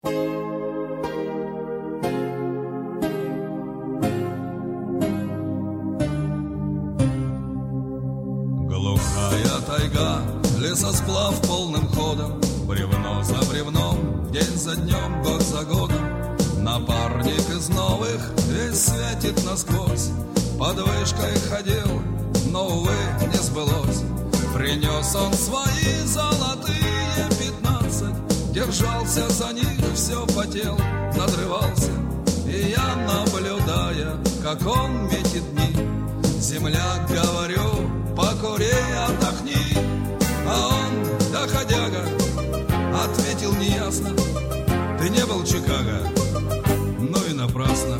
Глухая тайга, лесосплав полным ходом, бревно за бревном, день за днем, год за годом. Напарник из новых весь светит насквозь, под вышкой ходил, но, увы, не сбылось. Принес он свои золотые 15, держался за них, все потел, надрывался. И я, наблюдая, как он метит дни, земляк, говорю, покурей, отдохни. А он, доходяга, ответил неясно: ты не был в Чикаго, ну и напрасно.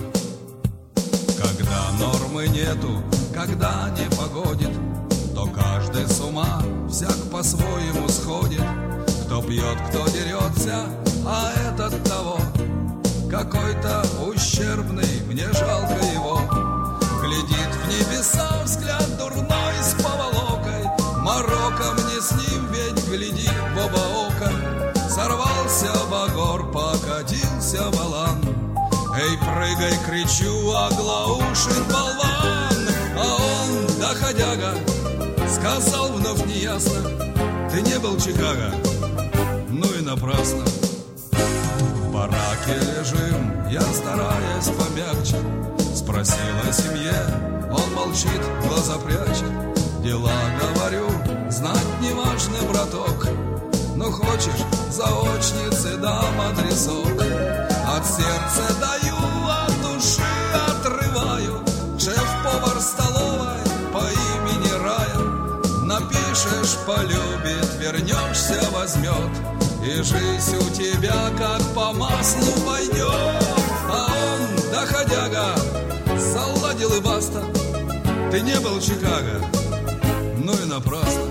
Когда нормы нету, когда не погодит, то каждый с ума, всяк по-своему сходит. Кто пьет, кто дерется, а этот того, какой-то ущербный, мне жалко его. Глядит в небеса взгляд дурной с поволокой, морока мне с ним, ведь гляди в оба ока. Сорвался багор, покатился валан, эй, прыгай, кричу, оглаушит болван. А он, доходяга, сказал вновь неясно: ты не был в Чикаго, ну и напрасно. В бараке лежим, я, стараясь помягче, спросил о семье, он молчит, глаза прячет. Дела, говорю, знать не важно, браток, ну хочешь, заочницы дам адресок. От сердца даю, от души отрываю. Шеф-повар столовой по имени Рая. Напишешь, полюбит, вернешься, возьмет, и жизнь у тебя как по маслу пойдет. А он, доходяга, заладил и баста: ты не был в Чикаго, ну и напрасно.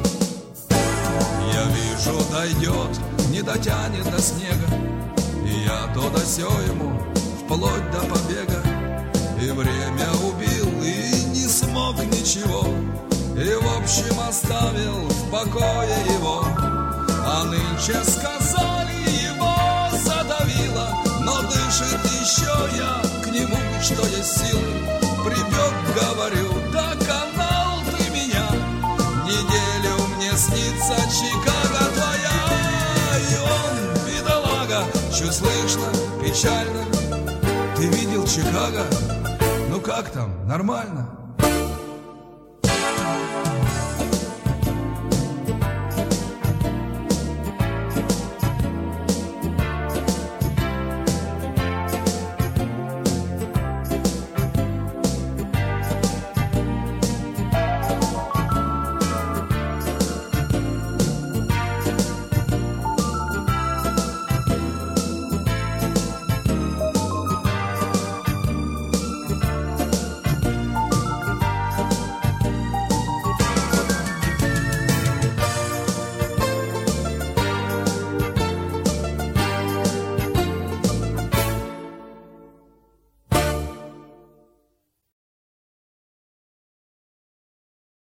Я вижу, дойдет, не дотянет до снега, и я то да сё ему, вплоть до побега. И время убил, и не смог ничего, и в общем оставил в покое его. А нынче сказали, его задавило, но дышит еще, я к нему, что есть силы. Прибег, говорю, доконал ты меня, неделю мне снится Чикаго твоя. И он, бедолага, чуть слышно, печально: ты видел Чикаго? Ну как там, нормально?